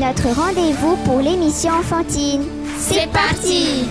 notre rendez-vous pour l'émission enfantine. C'est parti!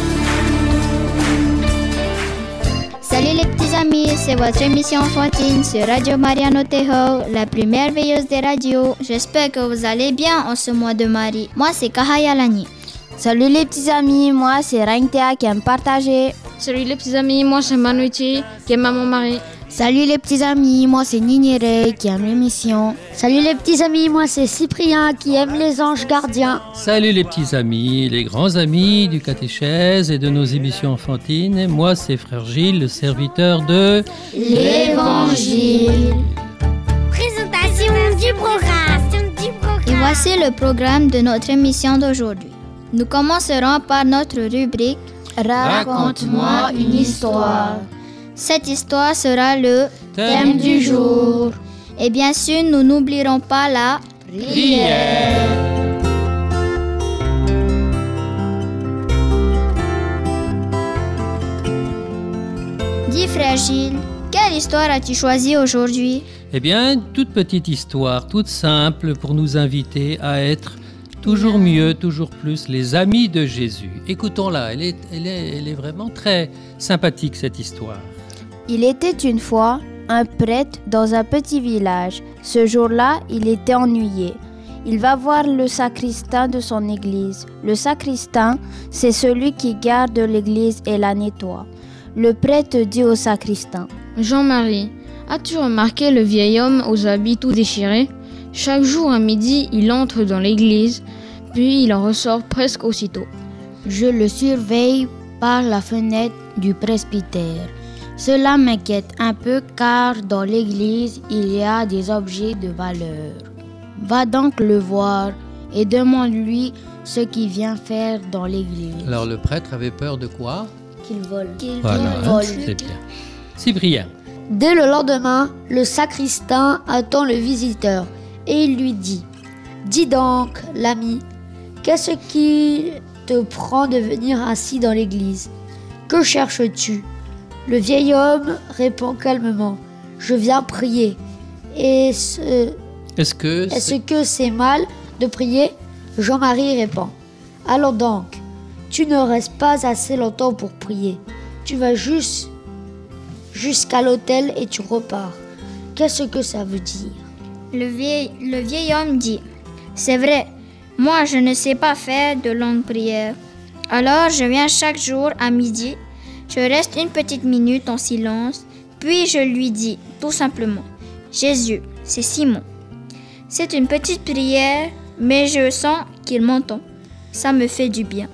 Salut les petits amis, c'est votre émission enfantine sur Radio Mariano Tejo, la plus merveilleuse des radios. J'espère que vous allez bien en ce mois de Marie. Moi, c'est Kahaya Lani. Salut les petits amis, moi c'est Raintea qui aime partager. Salut les petits amis, moi c'est Manuiti qui aime Maman Marie. Salut les petits amis, moi c'est Ninirei qui aime l'émission. Salut les petits amis, moi c'est Cyprien qui aime les anges gardiens. Salut les petits amis, les grands amis du catéchèse et de nos émissions enfantines. Et moi c'est Frère Gilles, le serviteur de l'Évangile. Présentation du programme. Et voici le programme de notre émission d'aujourd'hui. Nous commencerons par notre rubrique Raconte-moi une histoire. Cette histoire sera le thème du jour. Et bien sûr, nous n'oublierons pas la prière. Dis Frère Gilles, quelle histoire as-tu choisi aujourd'hui? Eh bien, une toute petite histoire, toute simple pour nous inviter à être toujours mieux, toujours plus, les amis de Jésus. Écoutons-la, elle est vraiment très sympathique cette histoire. Il était une fois un prêtre dans un petit village. Ce jour-là, il était ennuyé. Il va voir le sacristain de son église. Le sacristain, c'est celui qui garde l'église et la nettoie. Le prêtre dit au sacristain: Jean-Marie, as-tu remarqué le vieil homme aux habits tout déchirés? Chaque jour à midi, il entre dans l'église, puis il en ressort presque aussitôt. Je le surveille par la fenêtre du presbytère. Cela m'inquiète un peu car dans l'église, il y a des objets de valeur. Va donc le voir et demande-lui ce qu'il vient faire dans l'église. Alors le prêtre avait peur de quoi? Qu'il vole. Voilà, c'est bien. Cyprien. Dès le lendemain, le sacristain attend le visiteur et il lui dit: Dis donc, l'ami, qu'est-ce qui te prend de venir assis dans l'église? Que cherches-tu? Le vieil homme répond calmement: Je viens prier. Est-ce que c'est mal de prier? Jean-Marie répond: Alors donc, tu ne restes pas assez longtemps pour prier. Tu vas jusqu'à l'autel et tu repars. Qu'est-ce que ça veut dire? Le vieil homme dit: C'est vrai, moi je ne sais pas faire de longues prières. Alors je viens chaque jour à midi, je reste une petite minute en silence, puis je lui dis tout simplement: Jésus, c'est Simon. C'est une petite prière, mais je sens qu'il m'entend. Ça me fait du bien.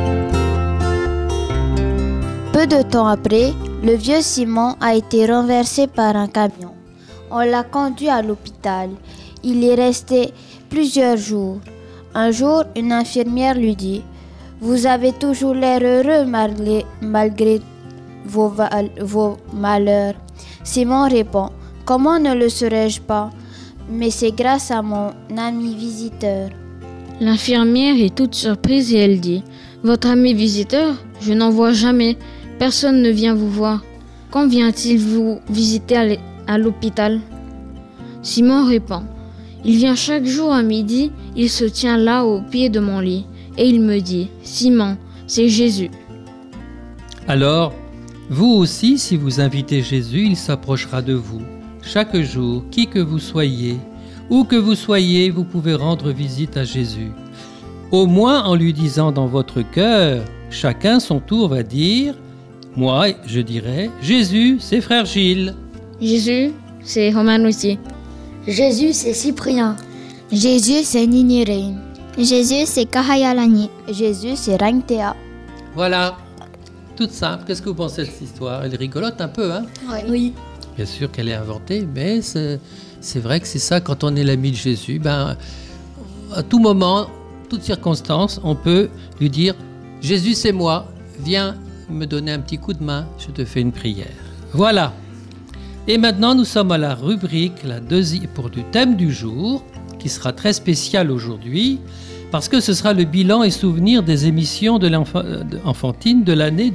Peu de temps après, le vieux Simon a été renversé par un camion. On l'a conduit à l'hôpital. Il y est resté plusieurs jours. Un jour, une infirmière lui dit: Vous avez toujours l'air heureux malgré vos malheurs. Simon répond: Comment ne le serais-je pas? Mais c'est grâce à mon ami visiteur. L'infirmière est toute surprise et elle dit: Votre ami visiteur? Je n'en vois jamais. Personne ne vient vous voir. Quand vient-il vous visiter à l'hôpital? Simon répond: Il vient chaque jour à midi, il se tient là au pied de mon lit et il me dit: Simon, c'est Jésus. Alors, vous aussi, si vous invitez Jésus, il s'approchera de vous. Chaque jour, qui que vous soyez, où que vous soyez, vous pouvez rendre visite à Jésus. Au moins en lui disant dans votre cœur, chacun son tour va dire: Moi, je dirais: Jésus, c'est Frère Gilles. Jésus, c'est Romanuti. Jésus, c'est Cyprien. Jésus, c'est Ninirei. Jésus, c'est Kahaya Lani. Jésus, c'est Raintea. Voilà, toute simple. Qu'est-ce que vous pensez de cette histoire? Elle est rigolote un peu, hein? Oui. Bien sûr qu'elle est inventée, mais c'est vrai que c'est ça, quand on est l'ami de Jésus, à tout moment, toute circonstance, on peut lui dire: Jésus, c'est moi, viens me donner un petit coup de main, je te fais une prière. Voilà. Et maintenant, nous sommes à la rubrique, pour le thème du jour, qui sera très spécial aujourd'hui, parce que ce sera le bilan et souvenir des émissions de l'enfantine de l'année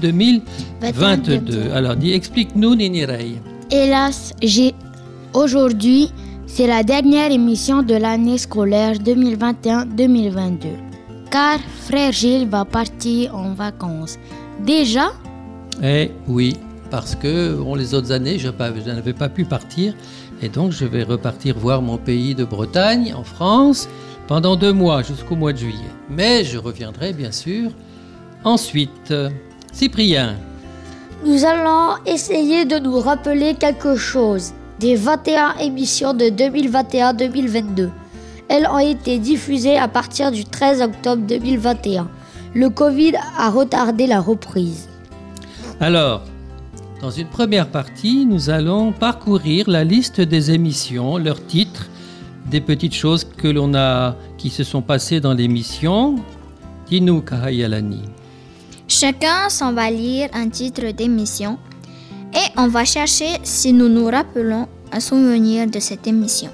2022. Alors, explique-nous, Ninirei. Hélas, aujourd'hui, C'est la dernière émission de l'année scolaire 2021-2022. Car frère Gilles va partir en vacances. Déjà? Eh oui, parce que les autres années, je n'avais pas pu partir. Et donc, je vais repartir voir mon pays de Bretagne, en France, pendant 2 mois, jusqu'au mois de juillet. Mais je reviendrai, bien sûr, ensuite. Cyprien. Nous allons essayer de nous rappeler quelque chose des 21 émissions de 2021-2022. Elles ont été diffusées à partir du 13 octobre 2021. Le Covid a retardé la reprise. Alors, dans une première partie, nous allons parcourir la liste des émissions, leurs titres, des petites choses qui se sont passées dans l'émission. Dis-nous, Kahayalani. Chacun s'en va lire un titre d'émission et on va chercher si nous nous rappelons un souvenir de cette émission.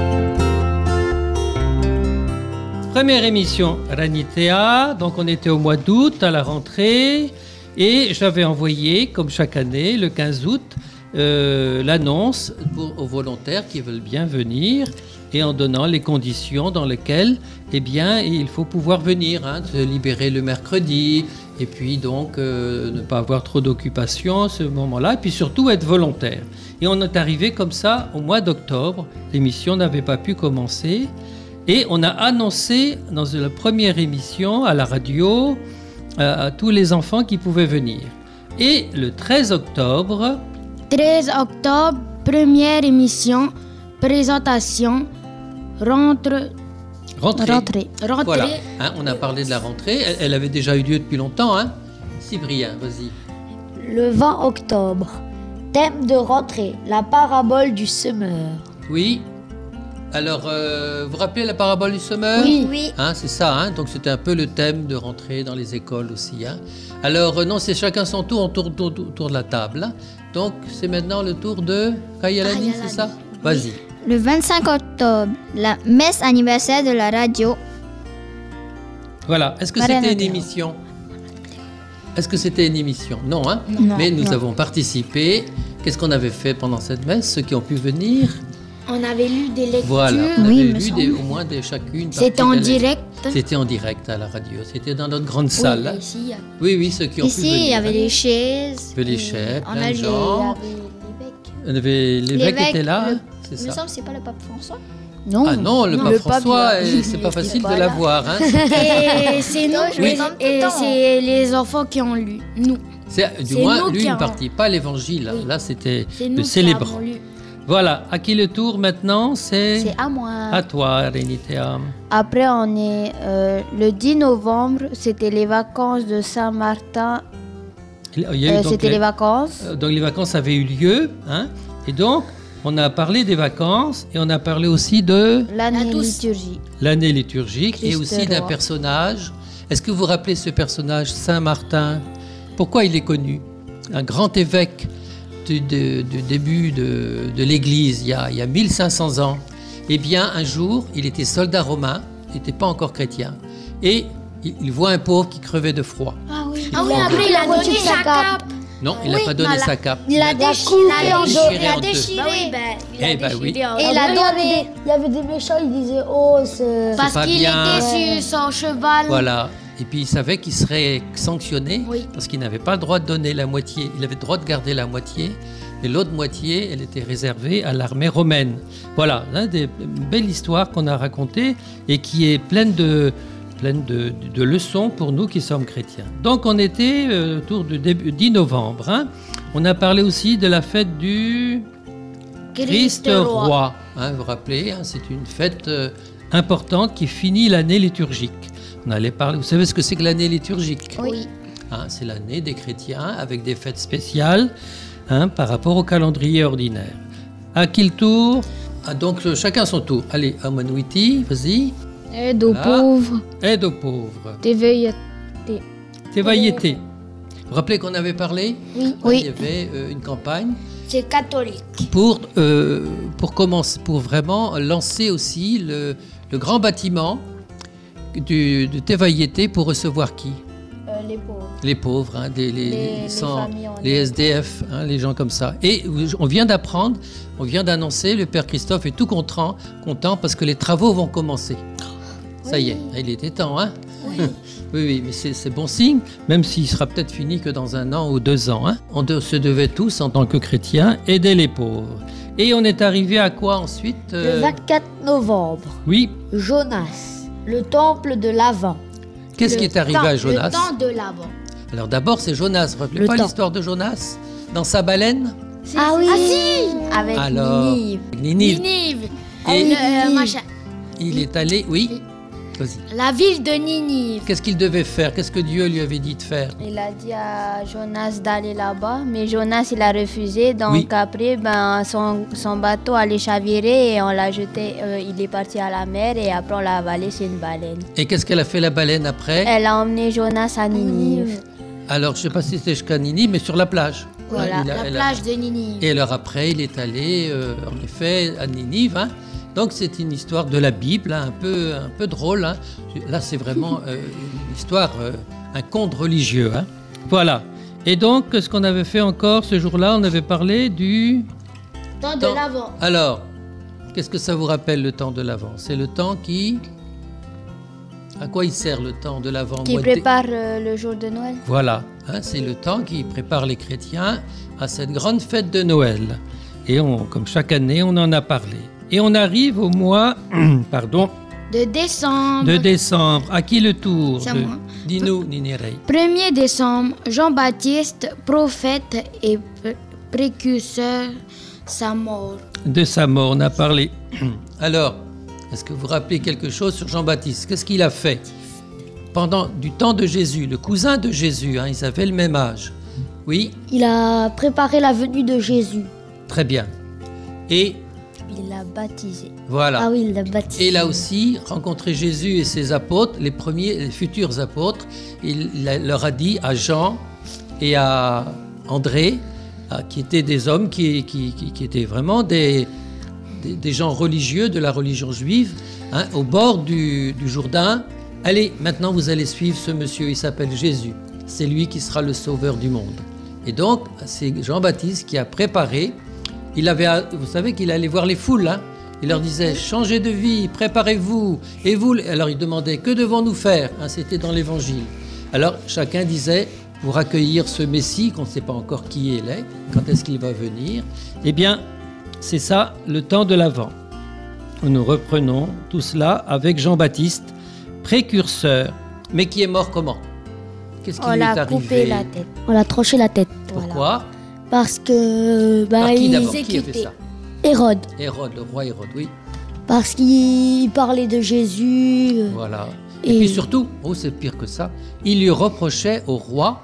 Première émission, Ranitea. Donc on était au mois d'août à la rentrée et j'avais envoyé, comme chaque année, le 15 août, l'annonce aux volontaires qui veulent bien venir et en donnant les conditions dans lesquelles il faut pouvoir venir, se libérer le mercredi et puis donc ne pas avoir trop d'occupation à ce moment-là et puis surtout être volontaire. Et on est arrivé comme ça au mois d'octobre, l'émission n'avait pas pu commencer et on a annoncé dans la première émission à la radio à tous les enfants qui pouvaient venir. Et le 13 octobre, première émission, présentation, rentrée. Voilà, on a parlé de la rentrée, elle avait déjà eu lieu depuis longtemps. Cyprien, vas-y. Le 20 octobre, thème de rentrée, la parabole du semeur. Oui. Alors, vous vous rappelez la parabole du semeur ? Oui. C'est ça, donc c'était un peu le thème de rentrée dans les écoles aussi. Alors, non, c'est chacun son tour, on tourne autour de la table. Donc, c'est maintenant le tour de Kayalani, c'est ça ? Vas-y. Le 25 octobre, la messe anniversaire de la radio. Voilà, est-ce que c'était une émission ? Non, Non. Mais nous avons participé. Qu'est-ce qu'on avait fait pendant cette messe, ceux qui ont pu venir ? On avait lu des lectures. Voilà, on avait lu au moins chacune. C'était en direct. C'était en direct à la radio. C'était dans notre grande salle. Oui, ici, oui, ceux qui ont pu venir. Ici, il y avait les chaises. Il y avait les chaises, on plein a de gens. L'évêque était là, c'est ça. Il me semble que c'est pas le pape François. Non. Ah non, le pape François, c'est pas facile de l'avoir. Et c'est nous, c'est les enfants qui ont lu. Nous. Du moins, lui, une partie, pas l'évangile. Oui. Là, c'était C'est le nous célébrant. qui avons lu. Voilà, à qui le tour maintenant ? C'est à moi. À toi, Renitea. Après, on est le 10 novembre, c'était les vacances de Saint-Martin. C'était les vacances. Donc les vacances avaient eu lieu, et donc on a parlé des vacances et on a parlé aussi de L'année liturgique. L'année liturgique et Christ aussi d'un roi. personnage. Est-ce que vous vous rappelez ce personnage, Saint Martin ? Pourquoi il est connu ? Un grand évêque du début de l'Église, il y a 1500 ans. Eh bien, un jour, il était soldat romain, il n'était pas encore chrétien, et il voit un pauvre qui crevait de froid. Après, il a donné sa cape. Non, il n'a pas donné sa cape. Il a déchiré en deux. Il a déchiré. Oui. Et il a donné. Il y avait des méchants, ils disaient c'est. Parce pas qu'il bien. était sur son cheval. Voilà. Et puis il savait qu'il serait sanctionné parce qu'il n'avait pas le droit de donner la moitié. Il avait le droit de garder la moitié. Et l'autre moitié, elle était réservée à l'armée romaine. Voilà, une belle histoire qu'on a racontée et qui est pleine de leçons pour nous qui sommes chrétiens. Donc on était autour du 10 novembre. On a parlé aussi de la fête du Christ roi. Vous vous rappelez, c'est une fête importante qui finit l'année liturgique. On allait parler. Vous savez ce que c'est que l'année liturgique ? Oui. C'est l'année des chrétiens avec des fêtes spéciales par rapport au calendrier ordinaire. À qui le tour ? Donc chacun son tour. Allez, Amanouiti, vas-y. Aide aux pauvres. Aide aux pauvres. Teveillete. Teveillete. Vous vous rappelez qu'on avait parlé ? Oui. Il y avait une campagne C'est catholique. pour commencer, pour vraiment lancer aussi le grand bâtiment de Teveillete pour recevoir qui ? les pauvres. Les pauvres, hein, Les familles en les SDF, hein, les gens comme ça. Et on vient d'annoncer, le Père Christophe est tout content parce que les travaux vont commencer. Ça y est, il était temps, hein? Oui, mais c'est bon signe, même s'il sera peut-être fini que dans 1 an ou 2 ans. Hein. On se devait tous, en tant que chrétiens, aider les pauvres. Et on est arrivé à quoi ensuite Le 24 novembre, Oui. Jonas, le temple de l'Avent. Qu'est-ce qui est arrivé à Jonas? Le temps de l'Avent. Alors d'abord, c'est Jonas. Vous ne vous rappelez pas l'histoire de Jonas? Dans sa baleine? Ah oui, avec Alors, Ninive. Ninive. Ninive. Et Machin. il est allé, oui. Vas-y. La ville de Ninive. Qu'est-ce qu'il devait faire? Qu'est-ce que Dieu lui avait dit de faire? Il a dit à Jonas d'aller là-bas, mais Jonas il a refusé. Donc Oui. après, son bateau allait chavirer et on l'a jeté. Il est parti à la mer et après on l'a avalé, c'est une baleine. Et qu'est-ce qu'elle a fait la baleine après? Elle a emmené Jonas à Ninive. Alors, je ne sais pas si c'était jusqu'à Ninive, mais sur la plage. Voilà, Il a- La elle a- plage de Ninive. Et alors après, il est allé, en effet, à Ninive. Hein. Donc c'est une histoire de la Bible, hein, un peu drôle. Hein. Là, c'est vraiment une histoire, un conte religieux. Hein. Voilà. Et donc, ce qu'on avait fait encore ce jour-là, on avait parlé du... Temps de Temps. l'Avent. Alors, qu'est-ce que ça vous rappelle, le temps de l'Avent? C'est le temps qui... À quoi il sert le temps de l'Avent? Qui prépare le jour de Noël. Voilà, hein, c'est le temps qui prépare les chrétiens à cette grande fête de Noël. Et comme chaque année, on en a parlé. Et on arrive au mois De décembre. de décembre. À qui le tour? C'est à moi. Dis-nous, Ninirei. 1er décembre, Jean-Baptiste, prophète et précurseur, sa mort. De sa mort, on a parlé. Alors, est-ce que vous vous rappelez quelque chose sur Jean-Baptiste? Qu'est-ce qu'il a fait? Pendant du temps de Jésus, le cousin de Jésus, hein, ils avaient le même âge. Oui, Il a préparé la venue de Jésus. très bien. Et Il l'a baptisé. voilà. Ah oui, il l'a baptisé. Et il a aussi rencontré Jésus et ses apôtres, les futurs apôtres. Il leur a dit à Jean et à André, qui étaient des hommes qui étaient vraiment des gens religieux de la religion juive, hein, au bord du Jourdain. Allez, maintenant vous allez suivre ce monsieur, il s'appelle Jésus. C'est lui qui sera le sauveur du monde. Et donc, c'est Jean-Baptiste qui a préparé. Vous savez qu'il allait voir les foules, hein. Il leur disait, changez de vie, préparez-vous. Et vous, alors il demandait, que devons-nous faire, hein, c'était dans l'Évangile. Alors chacun disait, pour accueillir ce Messie, qu'on ne sait pas encore qui il est, quand est-ce qu'il va venir, eh bien, c'est ça, le temps de l'Avent. Nous reprenons tout cela avec Jean-Baptiste, précurseur, mais qui est mort comment? Qu'est-ce qui On lui est l'a arrivé? coupé la tête. On l'a tranché la tête. Pourquoi? Parce que... Par qui il d'abord? Qui a fait exécutait. ça? Hérode. Hérode, le roi Hérode, oui. Parce qu'il parlait de Jésus. Voilà. Et puis surtout, c'est pire que ça, il lui reprochait au roi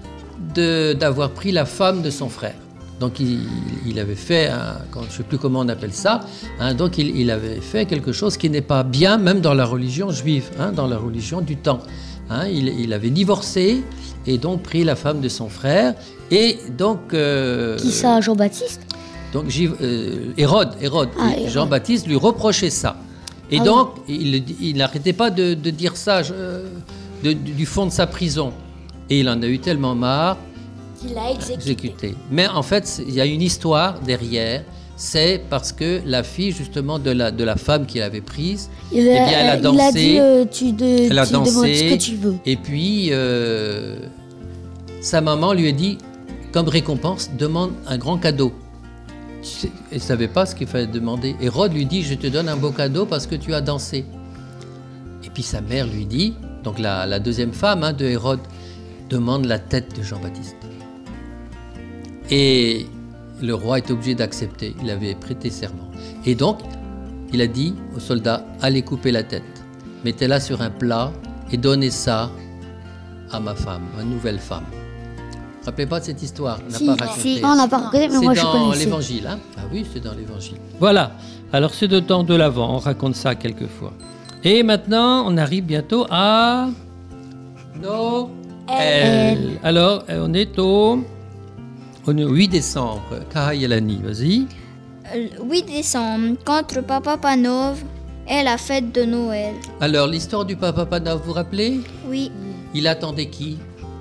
d'avoir pris la femme de son frère. Donc il avait fait, je ne sais plus comment on appelle ça, hein, donc il avait fait quelque chose qui n'est pas bien, même dans la religion juive, hein, dans la religion du temps. Hein, il avait divorcé et donc pris la femme de son frère. Et donc... Qui ça, Jean-Baptiste? Donc Hérode, Hérode. Jean-Baptiste lui reprochait ça. Et donc, il n'arrêtait pas de dire ça du fond de sa prison. Et il en a eu tellement marre qu'il l'a exécuté. Mais en fait, il y a une histoire derrière. C'est parce que la fille, justement, de la femme qu'il avait prise, elle a dansé. Il a dit, tu demandes ce que tu veux. Et puis, sa maman lui a dit, comme récompense, demande un grand cadeau. Elle ne savait pas ce qu'il fallait demander. Hérode lui dit, je te donne un beau cadeau parce que tu as dansé. Et puis sa mère lui dit, donc la deuxième femme, hein, de Hérode, demande la tête de Jean-Baptiste. Et le roi est obligé d'accepter. Il avait prêté serment. Et donc, il a dit aux soldats, allez couper la tête. Mettez-la sur un plat et donnez ça à ma femme, ma nouvelle femme. Vous ne vous rappelez pas de cette histoire? On n'a pas raconté. On n'a pas raconté, mais moi je C'est dans connaissais. l'Évangile, hein? Ah oui, c'est dans l'Évangile. Voilà. Alors c'est le temps de l'Avent, on raconte ça quelquefois. Et maintenant, on arrive bientôt à Noël. Alors, on est au 8 décembre. Kahayelani, vas-y. 8 décembre, contre Papa Panov est la fête de Noël. Alors, l'histoire du Papa Panov, vous vous rappelez? Oui, Il attendait qui?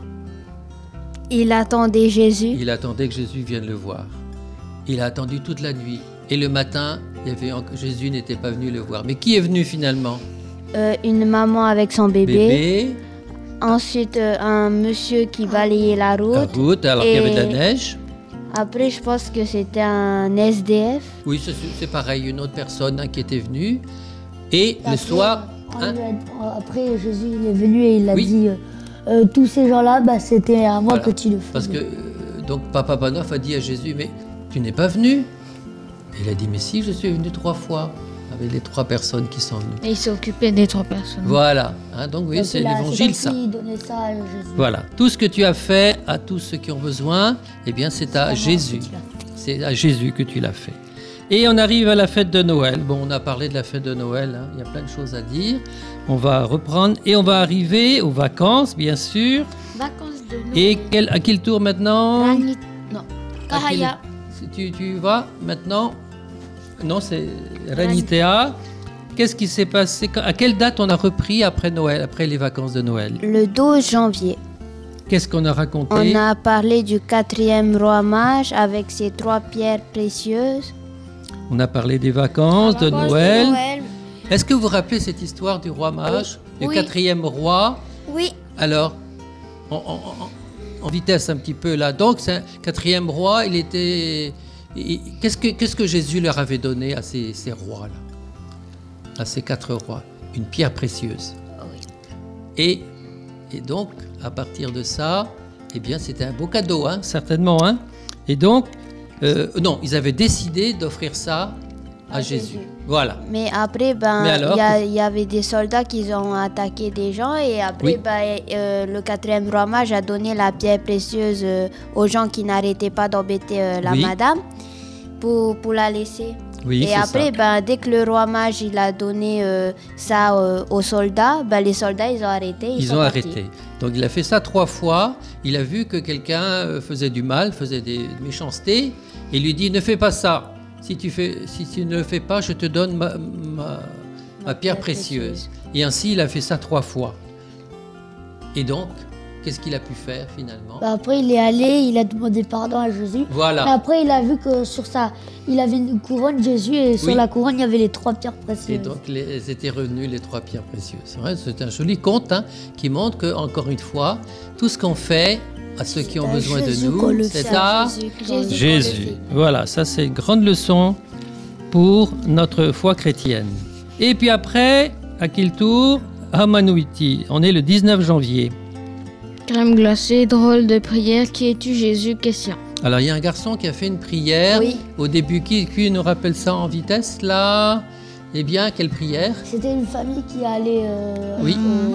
Il attendait Jésus. Il attendait que Jésus vienne le voir. Il a attendu toute la nuit. Et le matin, Jésus n'était pas venu le voir. Mais qui est venu finalement? Une maman avec son bébé. Bébé, Ensuite, un monsieur qui balayait la la route. route, alors qu'il y avait de la neige. Après, je pense que c'était un SDF. Oui, c'est pareil, une autre personne qui était venue. Et le soir... hein, Après, Jésus il est venu et il a Oui. dit tous ces gens-là, c'était à moi Voilà. que tu le fais. Parce que donc Papa Banoff a dit à Jésus, mais tu n'es pas venu? Il a dit, mais si, je suis venu 3 fois avec les 3 personnes qui sont venues. Et il s'est occupé des 3 personnes. Voilà, hein, donc oui, c'est l'évangile ça. Il donnait ça à Jésus. Voilà, tout ce que tu as fait à tous ceux qui ont besoin, eh bien c'est à Jésus. C'est à Jésus que tu l'as fait. Et on arrive à la fête de Noël. Bon, on a parlé de la fête de Noël, hein, il y a plein de choses à dire. On va reprendre et on va arriver aux vacances, bien sûr. Vacances de Noël. Et à quel tour maintenant? Non. À quel- Kahaya. Tu vas maintenant? Non, c'est Ranitea. Qu'est-ce qui s'est passé? À quelle date on a repris après Noël, après les vacances de Noël? Le 12 janvier. Qu'est-ce qu'on a raconté? On a parlé du 4e roi mage avec ses 3 pierres précieuses. On a parlé des vacances, de Noël. Est-ce que vous vous rappelez cette histoire du roi mage, du Oui. 4e roi? Oui. Alors, en vitesse un petit peu là. Donc, c'est un 4e roi, il était... Qu'est-ce que Jésus leur avait donné à ces rois-là? À ces 4 rois? Une pierre précieuse. Et donc, à partir de ça, eh bien, c'était un beau cadeau, hein, certainement. Hein. Et donc, non, ils avaient décidé d'offrir ça à Jésus. Voilà. Mais après, Mais alors, il y avait des soldats qui ont attaqué des gens. Et après, Oui. le 4e roi mage a donné la pierre précieuse aux gens qui n'arrêtaient pas d'embêter la Oui. madame pour la laisser. Oui, Et c'est après, ça. dès que le roi mage il a donné ça aux soldats, les soldats, ils ont arrêté. Ils sont ont partis. arrêté. Donc il a fait ça 3 fois. Il a vu que quelqu'un faisait du mal, faisait des méchancetés. Et il lui dit, ne fais pas ça. Si tu ne le fais pas, je te donne ma pierre précieuse. Et ainsi, il a fait ça 3 fois. Et donc, qu'est-ce qu'il a pu faire finalement? Après, il est allé, il a demandé pardon à Jésus. Et Voilà. après, il a vu que sur ça, il avait une couronne Jésus et sur Oui. la couronne, il y avait les 3 pierres précieuses. Et donc, elles étaient revenues, les 3 pierres précieuses. Ouais, c'est un joli conte qui montre que, encore une fois, tout ce qu'on fait à ceux qui ont à besoin de Jésus qu'on nous, le c'est fait. à Jésus. Voilà, ça c'est une grande leçon pour notre foi chrétienne. Et puis après, à quel tour? Hamanouiti. On est le 19 janvier. Crème glacée, drôle de prière, qui es-tu Jésus? Question. Alors, il y a un garçon qui a fait une prière. Oui. Au début, qui nous rappelle ça en vitesse, là? Eh bien, quelle prière? C'était une famille qui allait Oui.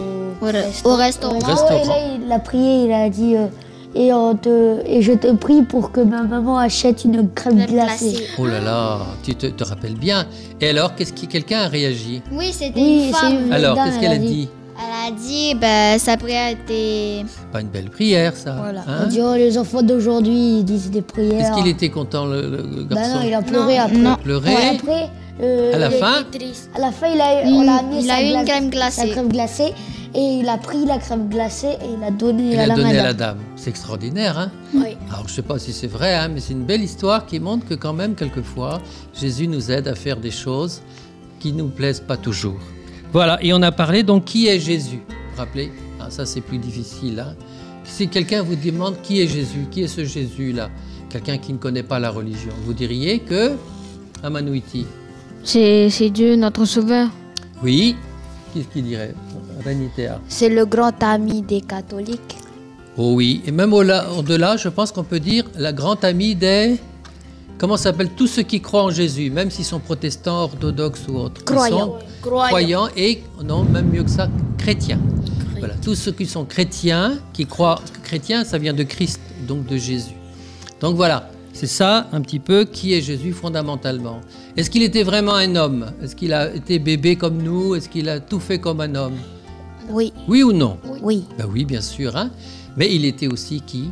Au restaurant. Restaurant. Et là, il a prié, il a dit et je te prie pour que ma maman achète une crème glacée. Oh là là, tu te rappelles bien. Et alors, quelqu'un a réagi? Oui, c'était Oui, une c'est femme. une Alors, dame, qu'est-ce qu'elle a dit? Elle a dit, sa prière était... Pas une belle prière, ça. Voilà. hein? On dit, oh, les enfants d'aujourd'hui, ils disent des prières. Est-ce qu'il était content, le Bah garçon? non, il a pleuré après. Non. Pleuré. Ouais, après, À la fin, à la fin, on l'a mis Il a eu une crème glacée. sa crème glacée et il a pris la crème glacée et il a donné il à a la donné à madame. la dame. C'est extraordinaire, hein? Oui. Alors, je ne sais pas si c'est vrai, hein, mais c'est une belle histoire qui montre que quand même, quelquefois, Jésus nous aide à faire des choses qui ne nous plaisent pas toujours. Voilà, et on a parlé, donc, qui est Jésus? Vous vous rappelez? Ah, ça, c'est plus difficile. Hein? Si quelqu'un vous demande qui est Jésus, qui est ce Jésus-là, quelqu'un qui ne connaît pas la religion, vous diriez que Amanouiti. C'est Dieu, notre sauveur. Oui. Qu'est-ce qu'il dirait? Ranitea. C'est le grand ami des catholiques. Oh oui, et même au-delà, je pense qu'on peut dire la grande amie des... Comment ça s'appelle? Tous ceux qui croient en Jésus, même s'ils sont protestants, orthodoxes ou autres. Ils Croyants. sont croyants et, non, même mieux que ça, chrétiens. Voilà, tous ceux qui sont chrétiens, qui croient... Chrétien, ça vient de Christ, donc de Jésus. Donc voilà, c'est ça un petit peu qui est Jésus fondamentalement. Est-ce qu'il était vraiment un homme? Est-ce qu'il a été bébé comme nous? Est-ce qu'il a tout fait comme un homme? Oui, Oui ou non? oui. Ben oui, bien sûr. Hein. Mais il était aussi qui?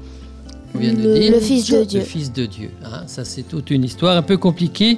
On vient de dire Le Fils de Dieu. Le Fils de Dieu. Hein. Ça, c'est toute une histoire un peu compliquée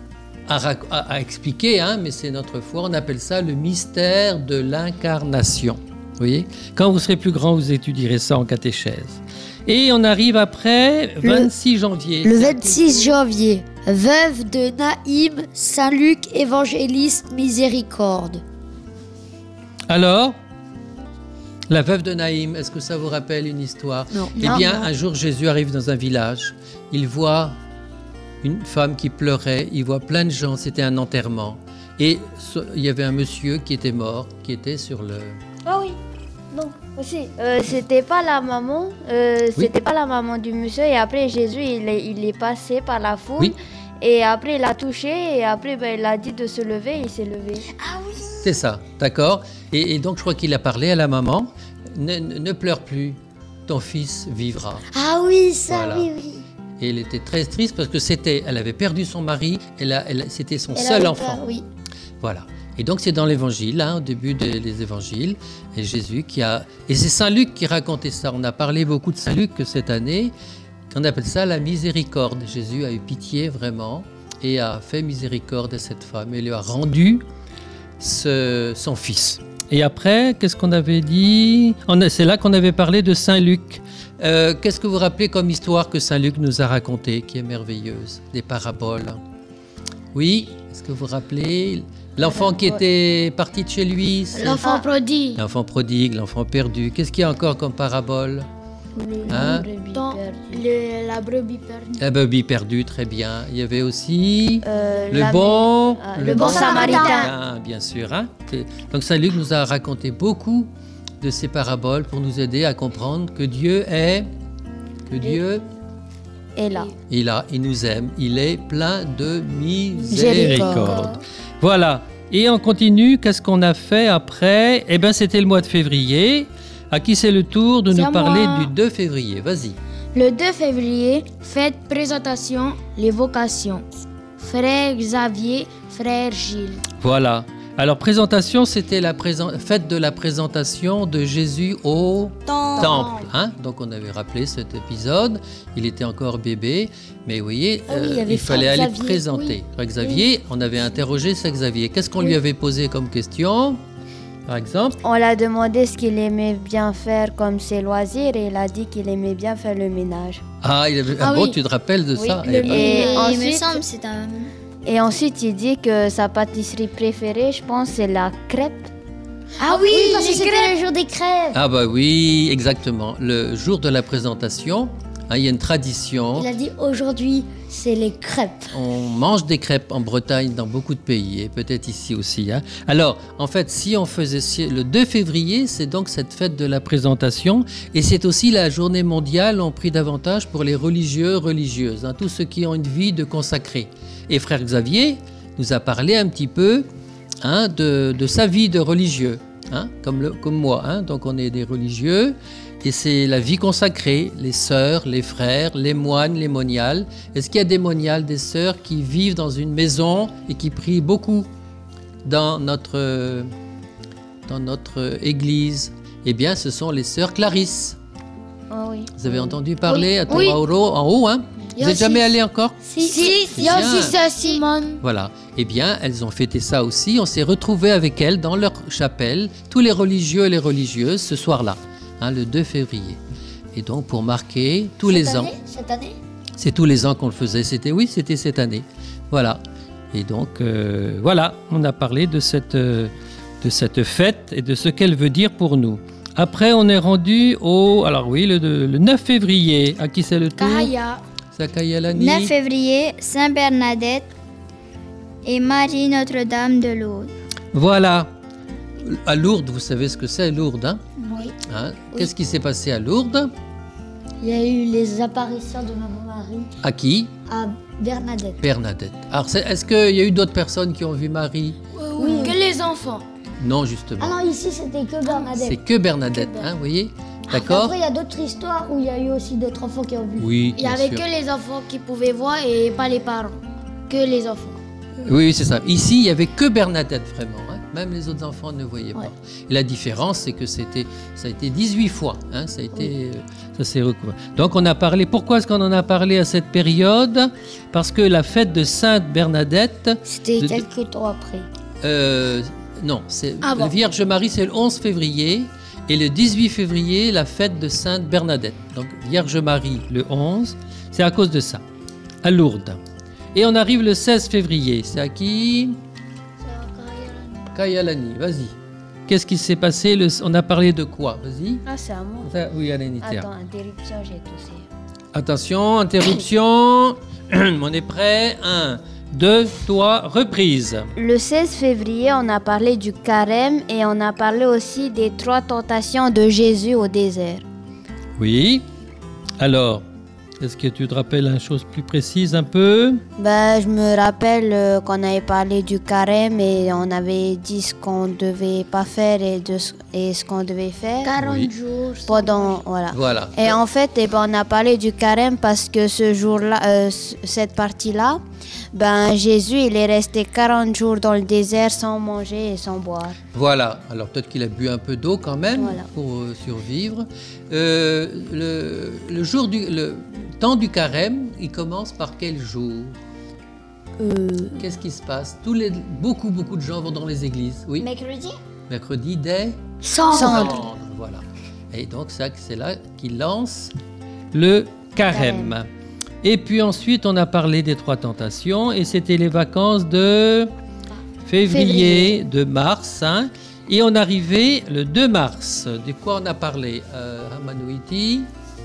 à expliquer, hein, mais c'est notre foi. On appelle ça le mystère de l'incarnation. Vous voyez? Quand vous serez plus grand, vous étudierez ça en catéchèse. Et on arrive après, 26 janvier. Le 26 janvier, veuve de Naïm, Saint-Luc, évangéliste, miséricorde. Alors, la veuve de Naïm, est-ce que ça vous rappelle une histoire? Non. Eh bien, un jour, Jésus arrive dans un village. Il voit une femme qui pleurait. Il voit plein de gens. C'était un enterrement. Et il y avait un monsieur qui était mort, qui était sur le... Ah oui, non, aussi. C'était pas la maman, c'était pas la maman du monsieur. Et après, Jésus, il est passé par la foule. Oui. Et après, il a touché. Et après, il a dit de se lever. Et il s'est levé. C'est ça, d'accord. Et donc, je crois qu'il a parlé à la maman. Ne pleure plus, ton fils vivra. Ah oui, ça, Voilà. oui, oui. Et elle était très triste parce que elle avait perdu son mari. C'était son Elle seul avait enfant. peur, oui. Voilà. Et donc, c'est dans l'évangile, au début des évangiles. Et Jésus et c'est Saint Luc qui racontait ça. On a parlé beaucoup de Saint Luc cette année. On appelle ça la miséricorde. Jésus a eu pitié vraiment et a fait miséricorde à cette femme et lui a rendu son fils. Et après, qu'est-ce qu'on avait dit? C'est là qu'on avait parlé de Saint Luc. Qu'est-ce que vous rappelez comme histoire que Saint Luc nous a racontée, qui est merveilleuse? Des paraboles. Oui, est-ce que vous vous rappelez? L'enfant qui était parti de chez lui. L'enfant prodigue. L'enfant prodigue, l'enfant perdu. Qu'est-ce qu'il y a encore comme parabole? Hein? La brebis perdue. La brebis perdue, très bien. Il y avait aussi Le bon samaritain. Bien sûr. Hein? Donc Saint Luc nous a raconté beaucoup de ces paraboles pour nous aider à comprendre que Dieu est... Et là. Il nous aime. Il est plein de miséricorde. Voilà. Et on continue. Qu'est-ce qu'on a fait après? Eh bien, c'était le mois de février. À qui c'est le tour de C'est nous à parler moi. du 2 février? Vas-y. Le 2 février, fête présentation, les vocations. Frère Xavier, frère Gilles. Voilà. Alors, présentation, c'était la fête de la présentation de Jésus au temple. Hein? Donc, on avait rappelé cet épisode. Il était encore bébé. Mais vous voyez, Ah oui, il y avait il fallait Frère aller Xavier, présenter. oui. Frère Xavier, on avait interrogé Saint Xavier. Qu'est-ce qu'on lui avait posé comme question, par exemple? On l'a demandé ce qu'il aimait bien faire comme ses loisirs. Et il a dit qu'il aimait bien faire le ménage. Ah, bon, tu te rappelles de ça? Eh ben, Et Il me ensuite, semble que c'est un... et ensuite, il dit que sa pâtisserie préférée, je pense, c'est la crêpe. Ah oui, parce que c'était le jour des crêpes. Ah bah oui, exactement. Le jour de la présentation, il y a une tradition. Il a dit aujourd'hui, c'est les crêpes. On mange des crêpes en Bretagne, dans beaucoup de pays, et peut-être ici aussi. Hein. Alors, en fait, si on faisait le 2 février, c'est donc cette fête de la présentation, et c'est aussi la journée mondiale, on prie davantage pour les religieux, religieuses, tous ceux qui ont une vie de consacré. Et frère Xavier nous a parlé un petit peu de sa vie de religieux, comme moi. Donc, on est des religieux. Et c'est la vie consacrée, les sœurs, les frères, les moines, les moniales. Est-ce qu'il y a des moniales, des sœurs qui vivent dans une maison et qui prient beaucoup dans notre église? Eh bien, ce sont les sœurs Clarisse. Oh oui. Vous avez entendu parler à Toraoro, en haut, hein? Vous n'êtes jamais allé encore? Si, il y a aussi sœur Simone. Voilà. Eh bien, elles ont fêté ça aussi. On s'est retrouvés avec elles dans leur chapelle, tous les religieux et les religieuses, ce soir-là. Le 2 février. Et donc, pour marquer tous les ans. Cette année? C'est tous les ans qu'on le faisait. C'était cette année. Voilà. Et donc, voilà, on a parlé de cette fête et de ce qu'elle veut dire pour nous. Après, on est rendu le 9 février. À qui c'est le tour? Kahaya. Sakayalani. 9 février, Sainte Bernadette et Marie Notre-Dame de Lourdes. Voilà. À Lourdes, vous savez ce que c'est, Lourdes, hein? Oui. Qu'est-ce qui s'est passé à Lourdes? Il y a eu les apparitions de Maman Marie À qui? à Bernadette. Bernadette. Alors, est-ce qu'il y a eu d'autres personnes qui ont vu Marie? Oui. Que les enfants. Non, justement. Ah non, ici c'était que Bernadette. C'est que Bernadette, vous voyez? D'accord? Après, il y a d'autres histoires où il y a eu aussi d'autres enfants qui ont vu. Oui, Il n'y bien avait sûr. que les enfants qui pouvaient voir et pas les parents. Que les enfants. Oui, c'est ça. Ici, il n'y avait que Bernadette, vraiment. Même les autres enfants ne voyaient pas. Ouais. Et la différence, c'est que ça a été 18 fois. Ça s'est recouvert. Donc, on a parlé. Pourquoi est-ce qu'on en a parlé à cette période? Parce que la fête de Sainte Bernadette. C'était quelques temps après. Non, c'est Ah bon. la Vierge Marie, c'est le 11 février. Et le 18 février, la fête de Sainte Bernadette. Donc Vierge Marie le 11, c'est à cause de ça, à Lourdes. Et on arrive le 16 février, c'est à qui? Kayalani, vas-y. Qu'est-ce qui s'est passé? On a parlé de quoi? Vas-y. Ah, c'est à moi. Oui, Alénitia. Attends, interruption, j'ai toussé. Attention, interruption. On est prêt. 1, 2, 3, reprise. Le 16 février, on a parlé du carême et on a parlé aussi des 3 tentations de Jésus au désert. Oui. Alors, est-ce que tu te rappelles une chose plus précise un peu? Je me rappelle qu'on avait parlé du carême et on avait dit ce qu'on ne devait pas faire et ce qu'on devait faire. 40 Oui. jours. Pendant, voilà. Voilà. Et en fait, on a parlé du carême parce que ce jour-là, cette partie-là, Jésus, il est resté 40 jours dans le désert sans manger et sans boire. Voilà. Alors peut-être qu'il a bu un peu d'eau quand même Voilà. pour survivre. Le temps du carême, il commence par quel jour? Qu'est-ce qui se passe? Beaucoup de gens vont dans les églises. Oui. Mercredi des Cendres. Voilà. Et donc c'est là qu'il lance le carême. Et puis ensuite, on a parlé des 3 tentations et c'était les vacances de février, de mars. Hein. Et on arrivait le 2 mars. De quoi on a parlé? Manouiti.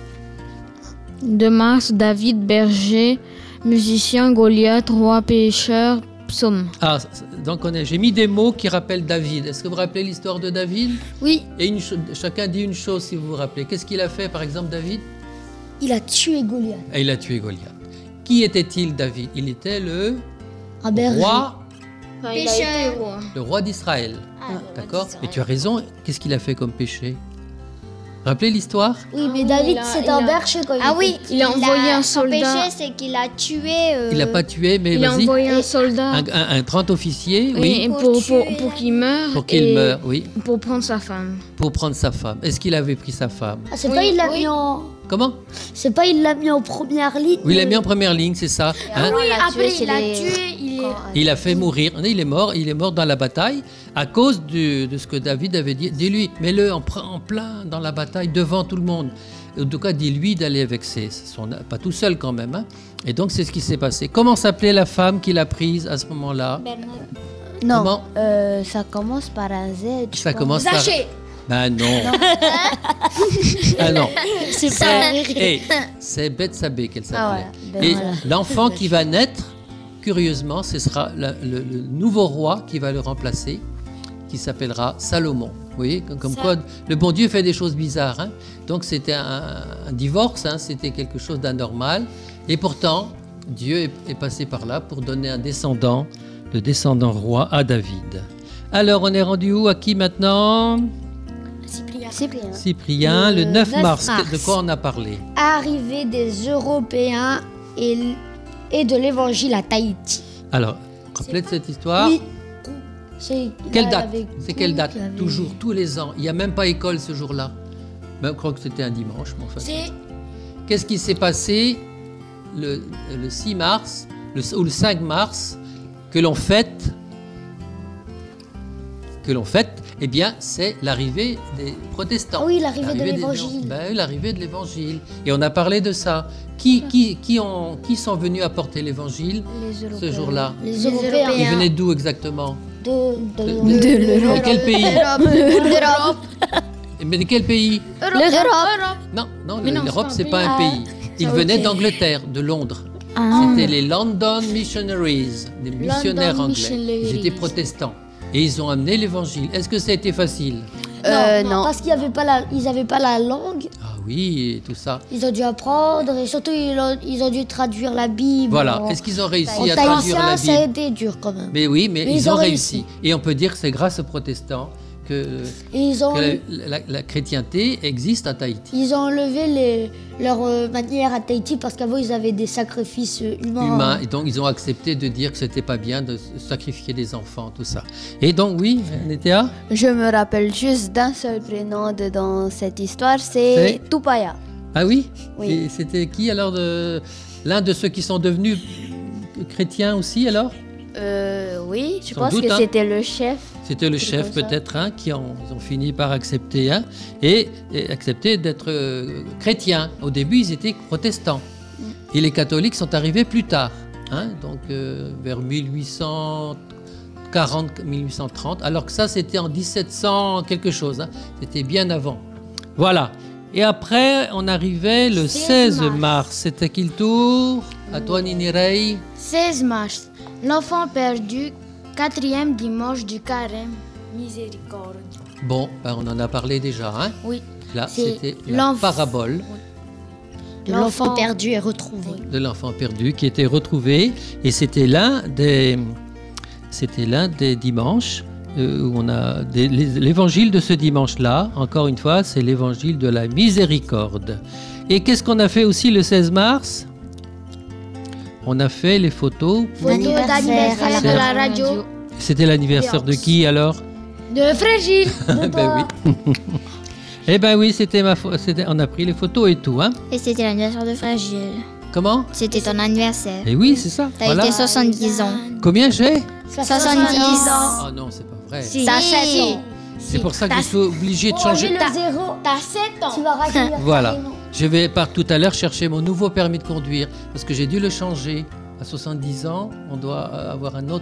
De mars, David, berger, musicien, Goliath, roi, pécheur, psaume. Ah, donc j'ai mis des mots qui rappellent David. Est-ce que vous vous rappelez l'histoire de David? Oui. Et chacun dit une chose si vous vous rappelez. Qu'est-ce qu'il a fait, par exemple, David? Il a tué Goliath. Et il a tué Goliath. Qui était-il, David? Il était le Un berger. roi, Pécheur. le roi d'Israël. D'accord? Et tu as raison. Qu'est-ce qu'il a fait comme péché? Rappelez l'histoire? Oui, mais David, c'est un berger quand Ah oui, Il a envoyé un son soldat. péché, c'est qu'il a tué. Il l'a pas tué, mais Il a vas-y. envoyé un soldat. Un 30 officier, oui, Et pour qu'il meure. pour qu'il et meure, oui, Pour prendre sa femme. pour prendre sa femme. Est-ce qu'il avait pris sa femme? Ah, c'est pas il l'a mis en. Comment? C'est pas il l'a mis en première ligne. Oui, il l'a mis en première ligne, c'est ça. Hein? Oui, après tué, il a c'est les- tué. Il a fait mourir. Il est mort dans la bataille à cause de ce que David avait dit. Dis-lui, mets-le en plein dans la bataille devant tout le monde. En tout cas, dis-lui d'aller avec pas tout seul quand même. Hein. Et donc, c'est ce qui s'est passé. Comment s'appelait la femme qu'il a prise à ce moment-là? Non, Comment? ça commence par un Z. je Ça pense. commence par... Zaché. Ben non. Ah non. C'est pas. C'est Bethsabée qu'elle s'appelait. Ah, voilà. Et Voilà. l'enfant qui va naître, curieusement, ce sera le nouveau roi qui va le remplacer, qui s'appellera Salomon. Vous voyez, comme quoi le bon Dieu fait des choses bizarres. Hein. Donc c'était un divorce, hein, c'était quelque chose d'anormal. Et pourtant, Dieu est passé par là pour donner un descendant, le descendant roi à David. Alors, on est rendu où? À qui maintenant? Cyprien, le 9 mars. De quoi on a parlé? Arrivée des Européens et de l'évangile à Tahiti. Alors, rappelez de cette histoire. Oui. C'est Quelle là, date? avec C'est tout, quelle date? il y avait- Toujours, tous les ans. Il n'y a même pas école ce jour-là. Même, je crois que c'était un dimanche. Mais enfin, qu'est-ce qui s'est passé le 6 mars ou le 5 mars que l'on fête? Eh bien, c'est l'arrivée des protestants. Ah oui, l'arrivée de des l'évangile. gens. Ben, l'arrivée de l'évangile. Et on a parlé de ça. Qui sont venus apporter l'évangile ce jour-là? Les Européens. Ils venaient d'où exactement? De De quel pays? L'Europe. Mais de quel pays? Non, Mais non, l'Europe, c'est c'est pas pas un un pays. Ils venaient d'Angleterre, de Londres. C'était les London Missionaries, des missionnaires anglais. Missionaries. Ils étaient protestants. Et ils ont amené l'évangile. Est-ce que ça a été facile? Non. Parce qu'ils n'avaient pas la langue. Ah oui, et tout ça. Ils ont dû apprendre et surtout ils ont dû traduire la Bible. Voilà. En- Est-ce qu'ils ont réussi en à traduire tahitien, la ça a Bible? été dur quand même. Mais oui, mais ils ont réussi. réussi. Et on peut dire que c'est grâce aux protestants que Et ils ont, la chrétienté existe à Tahiti. ils ont enlevé leur manière à Tahiti parce qu'avant ils avaient des sacrifices Humains. Et donc, ils ont accepté de dire que c'était pas bien de sacrifier des enfants, tout ça. Et donc, oui, Nétéa? Je me rappelle juste d'un seul prénom dans cette histoire, c'est Tupaya. Ah oui? Oui. Et c'était qui alors l'un de ceux qui sont devenus chrétiens aussi alors? Oui, je Sans pense doute, que hein. c'était le chef. C'était le chef peut-être qui ils ont fini par accepter et accepter d'être chrétiens. Au début, ils étaient protestants. Et les catholiques sont arrivés plus tard, donc vers 1840, 1830, alors que ça, c'était en 1700 quelque chose. C'était bien avant. Voilà. Et après, on arrivait le 16 mars. C'était qui le tour? À toi, Ninirei. 16 mars, l'enfant perdu, 4e dimanche du carême, miséricorde. Bon, on en a parlé déjà. Oui. Là, C'est c'était la parabole De l'enfant perdu est retrouvé. de l'enfant perdu qui était retrouvé. Et c'était l'un des dimanches où on a l'évangile de ce dimanche-là. Encore une fois, c'est l'évangile de la miséricorde. Et qu'est-ce qu'on a fait aussi le 16 mars? On a fait les photos. Photo d'anniversaire de la radio. C'était l'anniversaire de qui alors? De Frère Gilles. Ben oui. Eh ben oui, on a pris les photos et tout. Et c'était l'anniversaire de Frère Gilles. Comment? C'était ton anniversaire. Eh oui, c'est ça. T'as Voilà. été 70 ans. Combien j'ai? 70 ans. Oh non, c'est pas vrai. Si. T'as 7 ans. C'est pour ça que je suis obligé de changer. le zéro, T'as 7 ans. tu vas raccueillir Voilà. carrément. Je vais tout à l'heure chercher mon nouveau permis de conduire parce que j'ai dû le changer. À 70 ans, on doit avoir une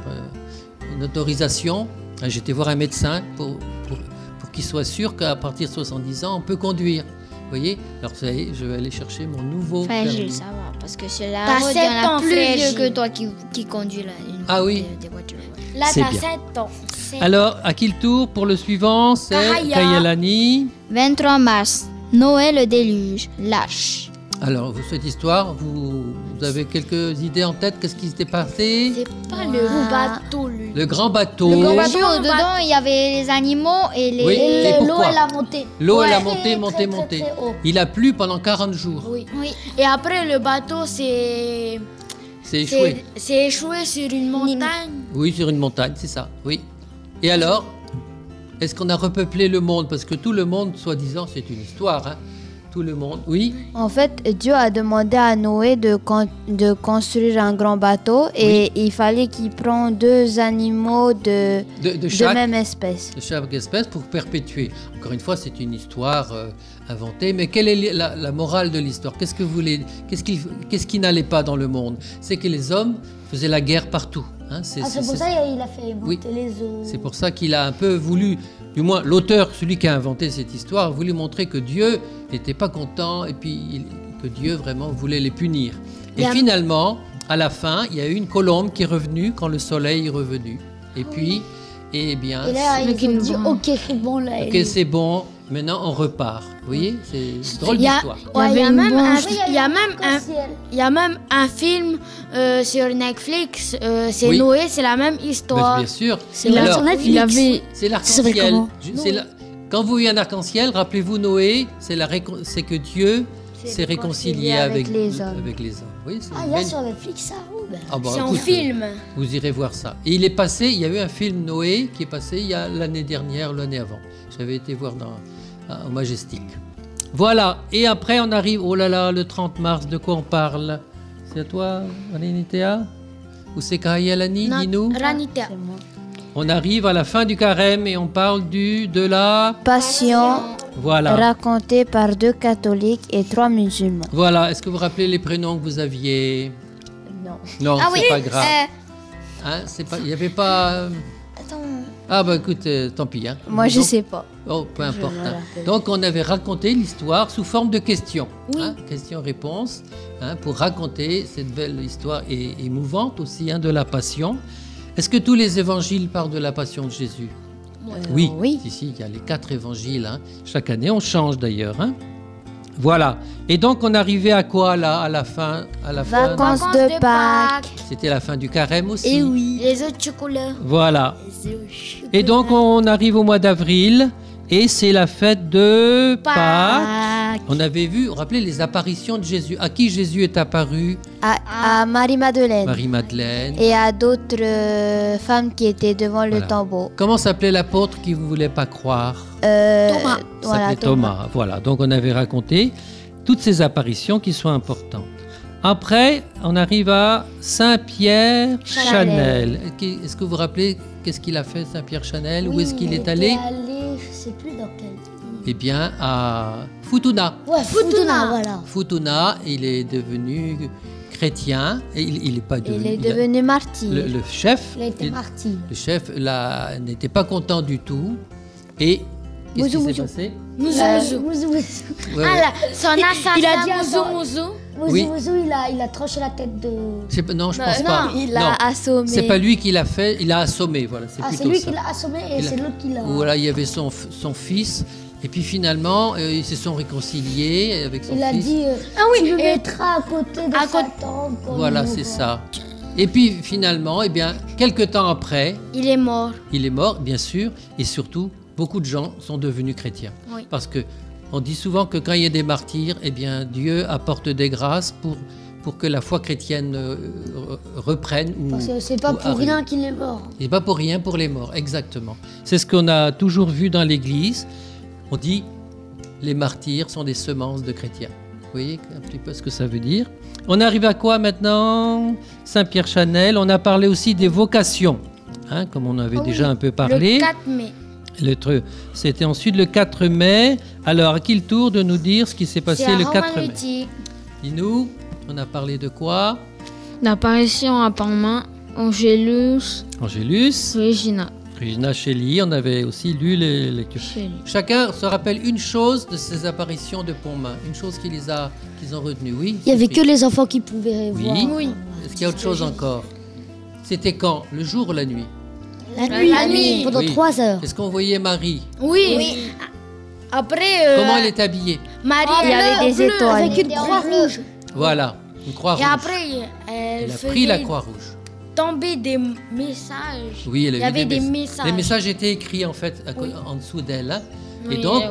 autorisation. J'étais voir un médecin pour qu'il soit sûr qu'à partir de 70 ans, on peut conduire. Vous voyez? Alors ça y est, je vais aller chercher mon nouveau Frère permis. Gilles, ça va. Parce que c'est la T'as route, 7 il y en a ans, plus Frère vieux Gilles. que toi qui conduit Ah oui. des voitures. Là, C'est t'as bien. 7 ans. Alors, à qui le tour pour le suivant? C'est Kahaya. Kayalani. 23 mars. Noël le déluge. Lâche. Alors, cette histoire, vous avez quelques idées en tête? Qu'est-ce qui s'était passé? C'est pas le bateau, lui. Le grand bateau. Le grand bateau. Dedans, il y avait les animaux et les... Oui. Et L'eau, pourquoi? elle a monté. L'eau, elle a Ouais. monté, monté, Très, monté. très haut. Il a plu pendant 40 jours. Oui. Oui. Et après, le bateau, c'est échoué. c'est échoué sur une montagne. Oui, sur une montagne, c'est ça. Oui. Et alors, est-ce qu'on a repeuplé le monde? Parce que tout le monde, soi-disant, c'est une histoire. Tout le monde, oui. En fait, Dieu a demandé à Noé de construire un grand bateau et il fallait qu'il prenne 2 animaux de chaque, même espèce. de chaque espèce pour perpétuer. Encore une fois, c'est une histoire inventée. Mais quelle est la morale de l'histoire? Qu'est-ce qui n'allait pas dans le monde? C'est que les hommes faisaient la guerre partout. C'est pour ça qu'il a fait monter les eaux. C'est pour ça qu'il a un peu voulu, du moins l'auteur, celui qui a inventé cette histoire, a voulu montrer que Dieu n'était pas content et puis que Dieu vraiment voulait les punir. Et finalement, à la fin, il y a eu une colombe qui est revenue quand le soleil est revenu. Et puis, eh bien, Et là, ils ont dit, ok, c'est bon, là. ok, c'est bon, maintenant on repart. Vous voyez, c'est drôle Il y a- d'histoire. Ouais, il y a même arc-en-ciel. il y a même un film sur Netflix. C'est Oui. Noé, c'est la même Ben, histoire. bien sûr. Il a Alors, sur Netflix. Il avait c'est Ça s'appelle l'arc-en-ciel. comment Quand vous voyez un arc-en-ciel, rappelez-vous Noé, c'est que Dieu s'est réconcilié avec les hommes. Oui, c'est Ah, une il y a belle- sur Netflix, ça. Ah bah, C'est en écoute, film. Vous irez voir ça. Et il y a eu un film Noé qui est passé il y a l'année dernière, l'année avant. J'avais été voir au Majestic. Voilà. Et après, on arrive, oh là là, le 30 mars, de quoi on parle? C'est à toi, Aninitea? Ou c'est Kahayalani, Non, dis-nous? Ranita. On arrive à la fin du carême et on parle de la... Passion Voilà. racontée par 2 catholiques et 3 musulmans. Voilà. Est-ce que vous vous rappelez les prénoms que vous aviez? Non. Non, Ah c'est oui. pas grave. Il n'y avait pas... Attends. Ah bah écoute, tant pis. Moi, je Donc- sais pas. Oh, peu importe. me rappelle. Donc, on avait raconté l'histoire sous forme de questions. Questions-réponses, pour raconter cette belle histoire et émouvante aussi de la Passion. Est-ce que tous les évangiles parlent de la Passion de Jésus? Oui. oui. Ici, il y a les 4 évangiles. Chaque année, on change d'ailleurs. Voilà. Et donc, on arrivait à quoi là, à la fin Vacances de Pâques. C'était la fin du carême aussi. Et oui. Les œufs de chocolat. Voilà. Et donc, on arrive au mois d'avril et c'est la fête de Pâques. On avait vu, rappelez les apparitions de Jésus. À qui Jésus est apparu? À Marie-Madeleine. Marie-Madeleine. Et à d'autres femmes qui étaient devant le Voilà. tombeau. Comment s'appelait l'apôtre qui ne voulait pas croire? Thomas. S'appelait Thomas. Voilà, donc on avait raconté toutes ces apparitions qui sont importantes. Après, on arrive à Saint-Pierre Chanel. Est-ce que vous vous rappelez qu'est-ce qu'il a fait, Saint-Pierre Chanel? Où est-ce qu'il est allé? Je sais plus dans quel. Eh bien, à Futuna. Ouais, Futuna, voilà. Futuna, il est devenu chrétien. Et il n'est pas devenu. Il est devenu martyr. Le chef. Il a été martyr. Le chef là, n'était pas content du tout. Et qu'est-ce qui s'est passé? Ouais, ouais. Son assassin. Il a dit à Mouzou. Oui. Il a tranché la tête de... Non, je pense pas. Il l'a assommé. C'est pas lui qui l'a fait, il l'a assommé. Voilà, c'est Ah, c'est plutôt lui ça. qui l'a assommé et c'est l'autre qui l'a... Voilà, il y avait son fils. Et puis finalement, ils se sont réconciliés avec son Il a fils. dit, tu le mettras à côté de Satan. Voilà, c'est ça. Et puis finalement, eh bien, quelques temps après, Il est mort. il est mort, bien sûr, et surtout, beaucoup de gens sont devenus chrétiens. Oui. Parce que on dit souvent que quand il y a des martyrs, eh bien, Dieu apporte des grâces pour que la foi chrétienne reprenne. Parce que c'est pas pour rien qu'il est mort. Et pas pour rien pour les morts, exactement. C'est ce qu'on a toujours vu dans l'Église. On dit les martyrs sont des semences de chrétiens. Vous voyez un petit peu ce que ça veut dire. On arrive à quoi maintenant? Saint-Pierre Chanel. On a parlé aussi des vocations, hein, comme on avait déjà un peu parlé. Le 4 mai. C'était ensuite le 4 mai. Alors, à qui le tour de nous dire ce qui s'est passé le 4 mai? Dis-nous, on a parlé de quoi? L'apparition à Palma, Angélus, Regina. Regina Shelley, on avait aussi lu les lectures. Chacun se rappelle une chose de ces apparitions de Pontmain, une chose qu'ils ont retenue, oui? Il n'y avait que les enfants qui pouvaient voir. Oui. Est-ce qu'il y a autre chose encore? C'était quand? Le jour ou la nuit? La nuit, pendant 3 heures. Est-ce qu'on voyait Marie? Oui. Après, Comment elle est habillée? Marie, il y avait des étoiles. Avec une croix rouge. Voilà, une croix rouge. Et après, Elle a pris la croix rouge. Tomber des messages. Oui, Il y avait des messages. Les messages étaient écrits en fait en dessous d'elle. Hein. Oui, et donc,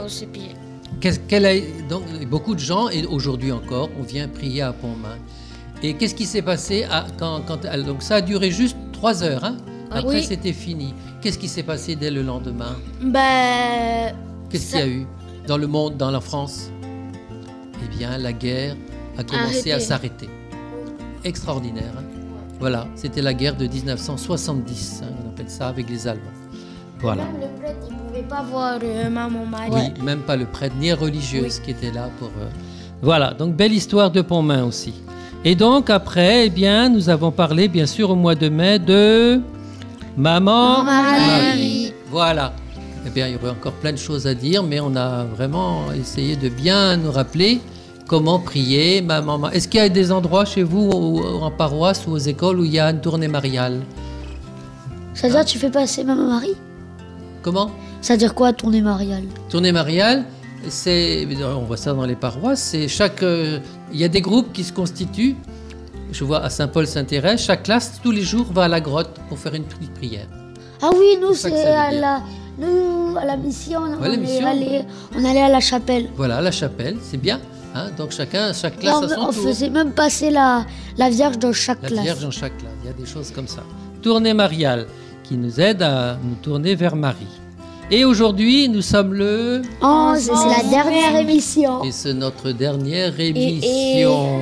donc, beaucoup de gens, et aujourd'hui encore, on vient prier à Pontmain. Et qu'est-ce qui s'est passé donc ça a duré juste 3 heures. Hein. Après, c'était fini. Qu'est-ce qui s'est passé dès le lendemain? Qu'est-ce qu'il y a eu dans le monde, dans la France? Eh bien, la guerre a commencé à s'arrêter. Extraordinaire. Hein. Voilà, c'était la guerre de 1970. Hein, on appelle ça avec les Allemands. Voilà. Même le prêtre, il ne pouvait pas voir maman Marie. Oui, même pas le prêtre, ni religieuse qui était là pour... Voilà, donc belle histoire de Pontmain aussi. Et donc après, eh bien, nous avons parlé bien sûr au mois de mai de Maman Marie. Voilà. Eh bien, il y aurait encore plein de choses à dire, mais on a vraiment essayé de bien nous rappeler comment prier Maman Marie. Est-ce qu'il y a des endroits chez vous, en paroisse ou aux écoles, où il y a une tournée mariale? Ça veut dire que tu fais passer Maman Marie? Comment? Ça veut dire quoi, tournée mariale? Tournée mariale, on voit ça dans les paroisses, il y a des groupes qui se constituent. Je vois à Saint-Paul-Saint-Thérèse, chaque classe, tous les jours, va à la grotte pour faire une petite prière. Ah oui, nous, c'est à la mission, on allait à la chapelle. Voilà, à la chapelle, c'est bien. Hein, donc chaque classe à son tour. On faisait même passer la Vierge dans chaque classe. La Vierge dans chaque classe, il y a des choses comme ça. Tournée mariale, qui nous aide à nous tourner vers Marie. Et aujourd'hui, nous sommes le... c'est la dernière émission. Et c'est notre dernière émission.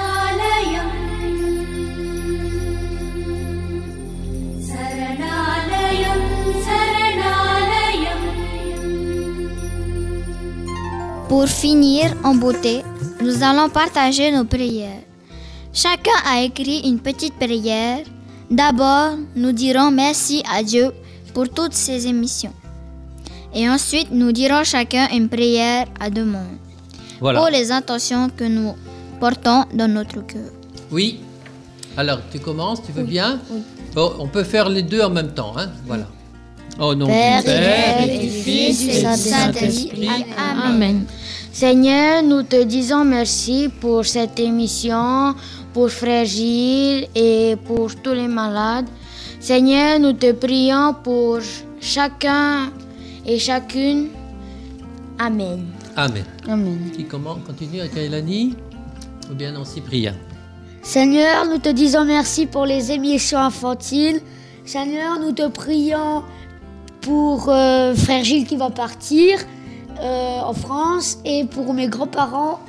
Pour finir en beauté, nous allons partager nos prières. Chacun a écrit une petite prière. D'abord, nous dirons merci à Dieu pour toutes ces émissions. Et ensuite, nous dirons chacun une prière à deux mondes. Voilà. Pour les intentions que nous portons dans notre cœur. Oui. Alors, tu commences, tu veux bien? Oui. Bon, on peut faire les deux en même temps, hein? Voilà. Au nom Père du Père et et du Fils et et du du Saint-Esprit. Amen. Seigneur, nous te disons merci pour cette émission, pour Frère Gilles et pour tous les malades. Seigneur, nous te prions pour chacun et chacune. Amen. Amen. Amen. Qui continue avec Kailani? Ou bien non, Cyprien? Seigneur, nous te disons merci pour les émissions infantiles. Seigneur, nous te prions pour Frère Gilles qui va partir en France et pour mes grands-parents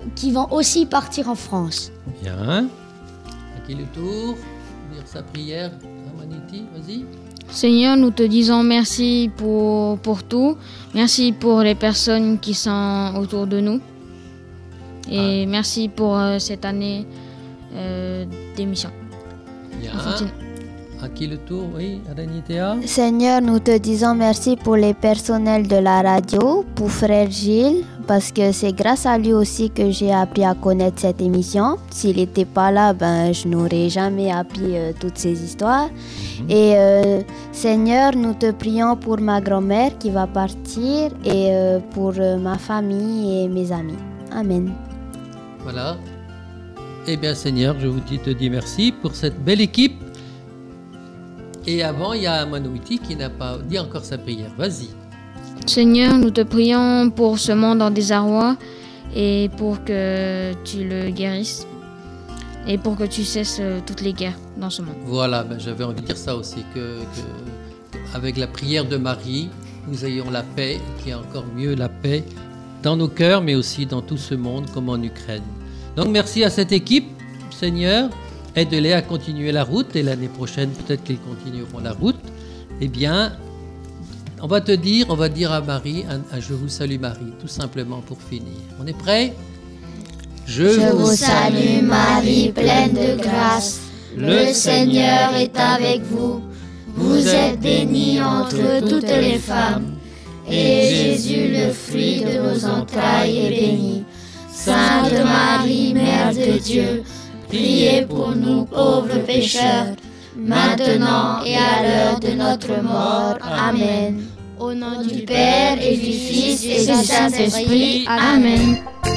qui vont aussi partir en France. Bien. À qui le tour? Dire sa prière. Amaniti, vas-y. Seigneur, nous te disons merci pour tout. Merci pour les personnes qui sont autour de nous. Et merci pour cette année d'émission. Bien. À qui le tour? Oui, Adanitea. Seigneur, nous te disons merci pour les personnels de la radio, pour frère Gilles, parce que c'est grâce à lui aussi que j'ai appris à connaître cette émission. S'il n'était pas là, je n'aurais jamais appris toutes ces histoires. Et Seigneur, nous te prions pour ma grand-mère qui va partir et pour ma famille et mes amis. Amen. Voilà. Eh bien, Seigneur, je te dis merci pour cette belle équipe. Et avant, il y a Manouiti qui n'a pas dit encore sa prière. Vas-y. Seigneur, nous te prions pour ce monde en désarroi et pour que tu le guérisses et pour que tu cesses toutes les guerres dans ce monde. Voilà, j'avais envie de dire ça aussi, que avec la prière de Marie, nous ayons la paix, qu'il y ait encore mieux la paix dans nos cœurs, mais aussi dans tout ce monde, comme en Ukraine. Donc merci à cette équipe, Seigneur. Aide-les à continuer la route et l'année prochaine, peut-être qu'ils continueront la route. Eh bien, on va dire à Marie, je vous salue Marie, tout simplement pour finir. On est prêts? Je vous salue Marie, pleine de grâce. Le Seigneur est avec vous. Vous êtes bénie entre toutes les femmes. Et Jésus, le fruit de vos entrailles, est béni. Sainte Marie, Mère de Dieu, priez pour nous pauvres pécheurs, maintenant et à l'heure de notre mort. Amen. Au nom du Père et du Fils et du Saint-Esprit. Amen.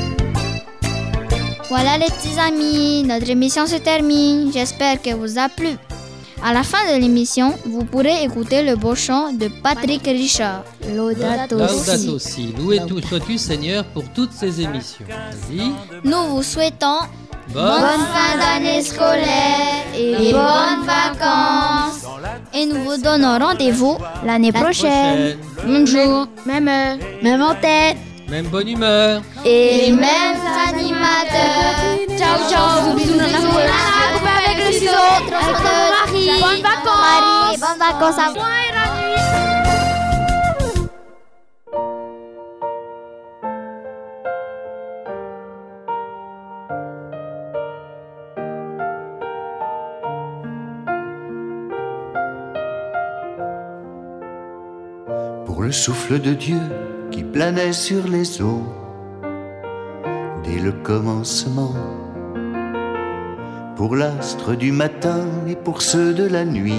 Voilà les petits amis, notre émission se termine. J'espère qu'elle vous a plu. À la fin de l'émission, vous pourrez écouter le beau chant de Patrick Richard. Laudato Laudato si. Loué sois-tu, Seigneur, pour toutes ces émissions. Vas-y. Nous vous souhaitons Bonne fin d'année scolaire et bonnes vacances. Et nous vous donnons rendez-vous l'année prochaine. Même jour, Même heure, même antenne Même bonne humeur. et mêmes animateurs. Ciao, ciao. Bisous, bisous. Coupe avec le ciseau. Marie. Bonnes vacances. Marie, bonnes vacances à vous. Pour le souffle de Dieu qui planait sur les eaux dès le commencement, pour l'astre du matin et pour ceux de la nuit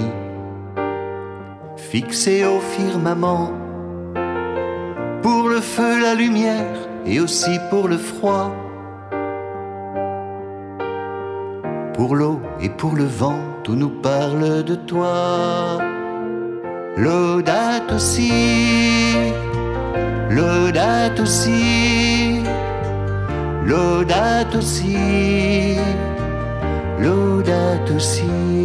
fixés au firmament, pour le feu, la lumière et aussi pour le froid, pour l'eau et pour le vent, tout nous parle de toi. Laudato si, laudato si, laudato si, laudato si.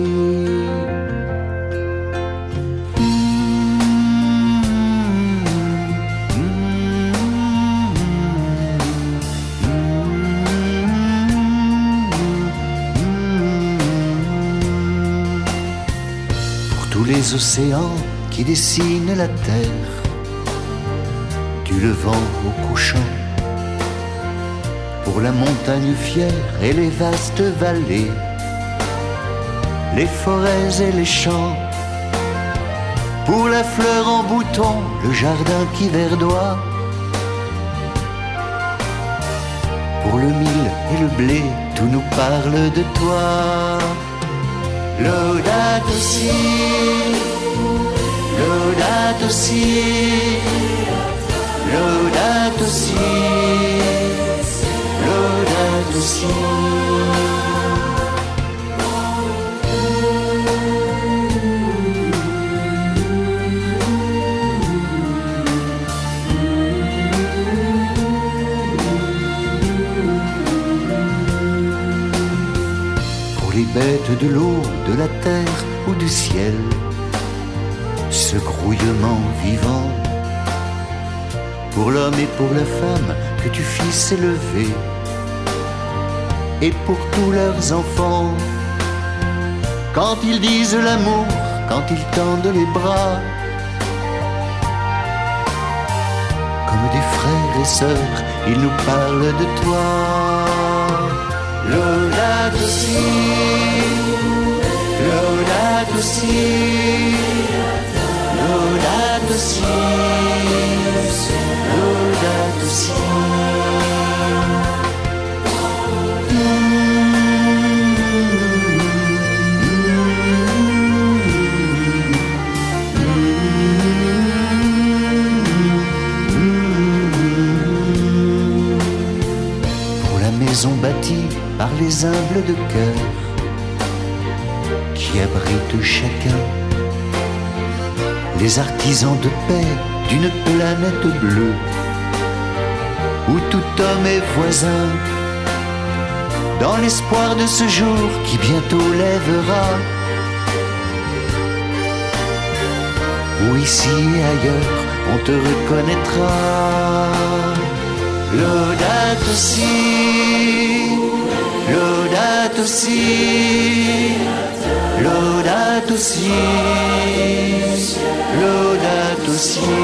Pour tous les océans qui dessine la terre, du levant au couchant, pour la montagne fière et les vastes vallées, les forêts et les champs, pour la fleur en bouton, le jardin qui verdoie, pour le mil et le blé, tout nous parle de toi. Laudato si, laudato si, laudato si, laudato si. Pour les bêtes de l'eau, de la terre ou du ciel, ce grouillement vivant, pour l'homme et pour la femme que tu fis s'élever, et pour tous leurs enfants. Quand ils disent l'amour, quand ils tendent les bras, comme des frères et sœurs, ils nous parlent de toi. Laudato si, laudato si, laudato si, laudato si. Maison bâtie par les humbles de cœur qui abritent chacun les artisans de paix d'une planète bleue où tout homme est voisin, dans l'espoir de ce jour qui bientôt lèvera, où ici et ailleurs on te reconnaîtra. Laudato si, laudato si, laudato si, laudato si.